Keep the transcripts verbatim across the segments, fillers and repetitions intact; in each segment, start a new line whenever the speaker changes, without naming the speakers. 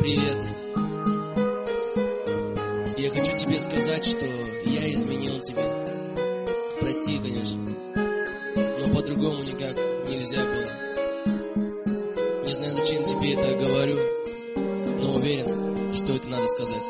Привет. Я хочу тебе сказать, что я изменил тебе. Прости, конечно, но по-другому никак нельзя было. Не знаю, зачем тебе это говорю, но уверен, что это надо сказать.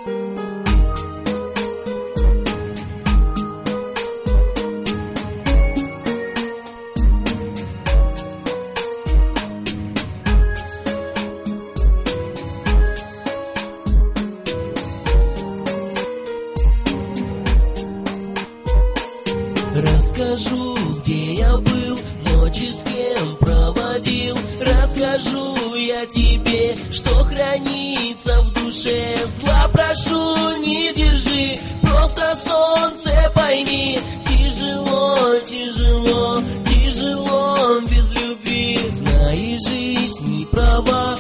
Расскажу, где я был, ночи с кем проводил. Расскажу я тебе, что хранится в душе. Зла прошу, не держи, просто солнце пойми. Тяжело, тяжело, тяжело без любви. Знай, жизнь не права,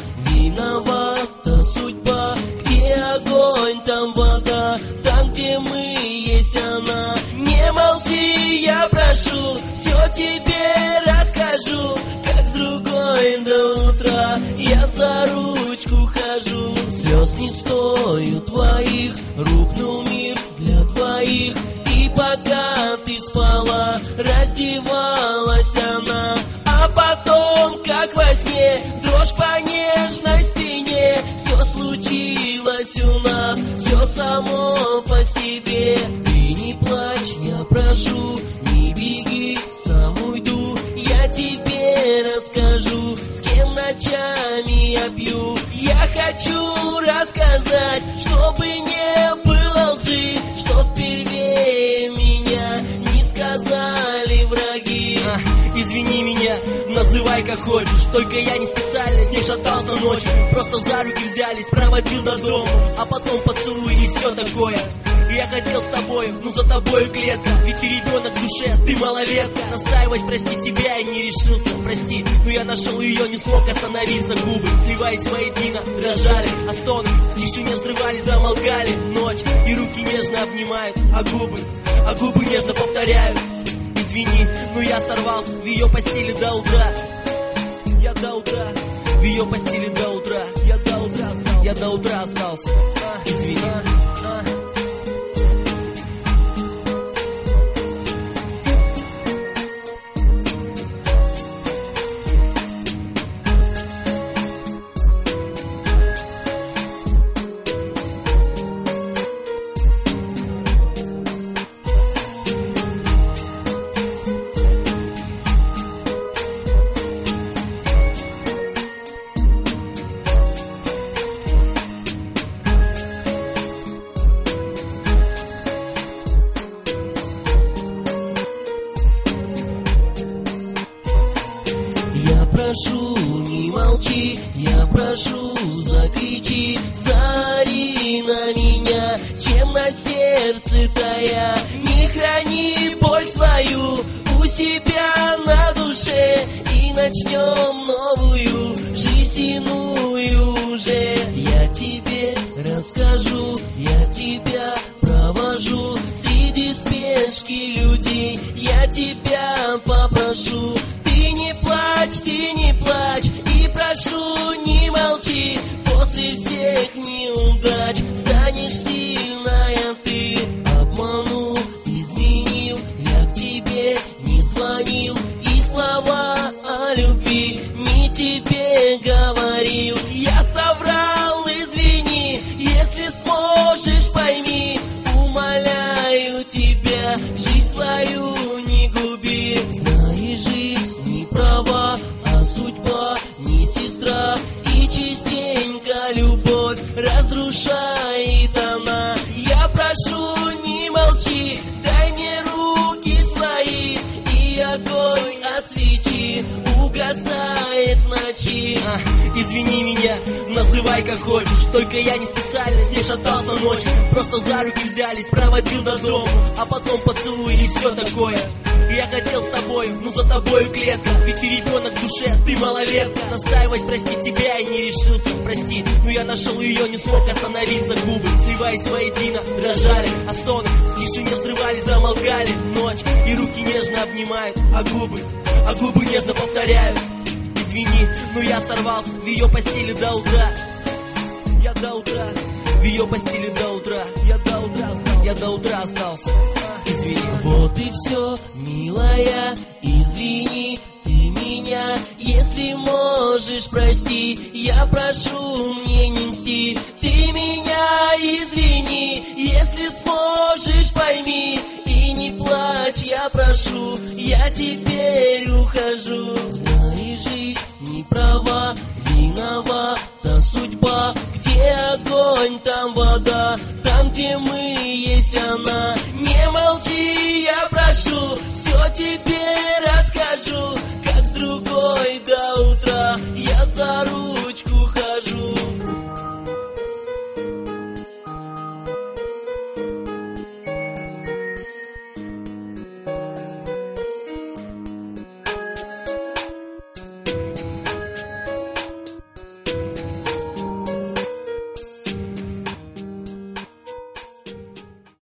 виновата судьба. Где огонь, там вода, там, где мы, есть она. Не молчи, я прошу, все тебе расскажу, как с другой до утра я за ручку хожу. Слез не стою твоих, рухнул мир для двоих. И пока ты спала, раздевалась она, а потом, как во сне, дрожь по нежной спине. Все случилось у нас, все само по себе. Ты не плачь, я прошу, не беги, сам уйду. Я тебе расскажу, с кем ночами я пью. Я хочу рассказать, чтобы не было лжи, чтоб первее меня не сказали враги. А, извини меня, называй как хочешь, только я не специально с ней шатался ночью. Просто за руки взялись, проводил до дома, а потом поцелуй и все такое. Я хотел с тобой, ну за тобой клетка. Ведь ты ребенок в душе, ты малолетка. Настаивать, прости тебя, я не решился, прости. Но я нашел ее, не смог остановиться. Губы, сливаясь воедино, дрожали, а стоны в тишине взрывали, замолкали. Ночь, и руки нежно обнимают, а губы, а губы нежно повторяют. Извини, но я сорвался в ее постели до утра. Я до утра, в ее постели до утра. Я до утра остался, я до утра остался. А, извини. А, а. Я прошу, не молчи, я прошу, закричи, заори на меня, чем на сердце тая. Не храни боль свою у себя на душе, и начнем новую жизнь иную уже. Я тебе расскажу, я тебя провожу среди спешки людей. Я тебя попрошу, ты не плачь, ты не плачь, и прошу, не молчи. После всех неудач станешь сильная ты. Обманул, изменил, я к тебе не звонил, и слова о любви не тебе говорил. Я соврал, извини, если сможешь, пойми. Умоляю тебя, жизнь свою не губи. Знай, жизнь не права, а судьба не сестра. И частенько любовь разрушает она. Я прошу, не молчи, дай мне руки свои, и огонь от свечи угасает в ночи. А, извини меня, называй как хочешь, только я не специально с ней шатался ночью. Просто за руки взялись, проводил до дома, а потом поцелуй и все такое. Я хотел с тобой, ну за тобой клетка. Ведь ты ребенок в душе, ты малолетка. Настаивать, прости тебя, я не решился, прости. Но я нашел ее, не смог остановиться. Губы, сливаясь воедино, дрожали, а стоны в тишине взрывали, замолкали. Ночь, и руки нежно обнимают, а губы, а губы нежно повторяют. Извини, но я сорвался в ее постели до утра. я до утра. В ее постели до утра, я до утра, я до утра остался. Извини. Вот и все, милая, извини ты меня, если можешь, прости, я прошу, мне не мсти. Ты меня извини, если сможешь, пойми, и не плачь, я прошу, я теперь ухожу. Знаешь, жизнь не права, виновата судьба, где огонь, там вода, там, где мы